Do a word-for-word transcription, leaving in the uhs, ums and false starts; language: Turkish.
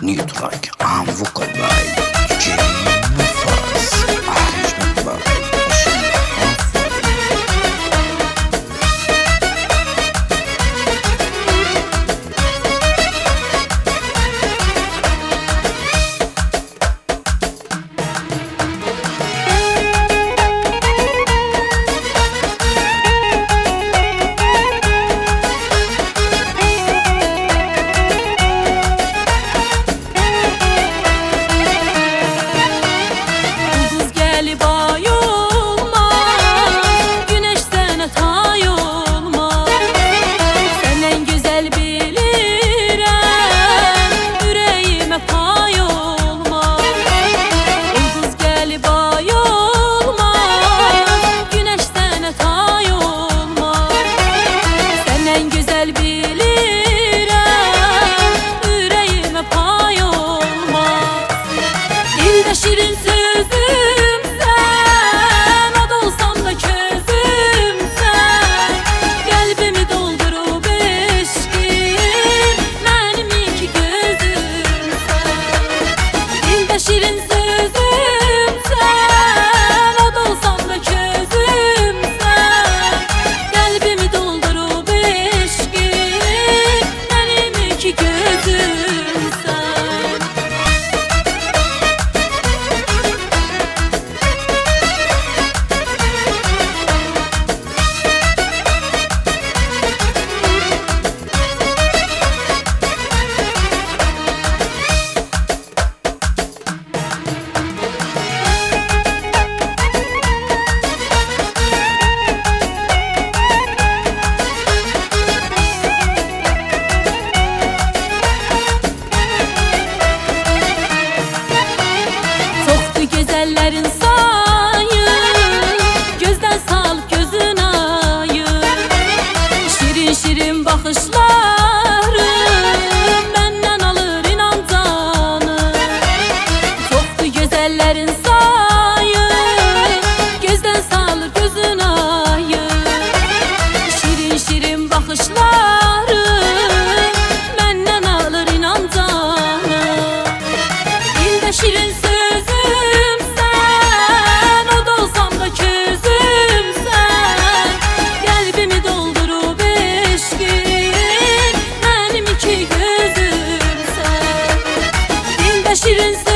New track, I'm vocal by D J Nefas, arrangement by Machine şirin sözüm sen, ad olsam da közüm sen. Kalbimi doldurup eşkin, benim iki gözüm sen. Dilde şirin sözüm sen, ad olsam da közüm sen. Kalbimi doldurup eşkin, benim iki gözüm sen. Güzellerin sayı, gözden sal gözün ayı. Şirin şirin bakışları benden alır inan canı. Çoktu güzellerin sayı, gözden sal gözün ayı. Şirin şirin bakışları benden alır inan canı. Dilde şirin şirin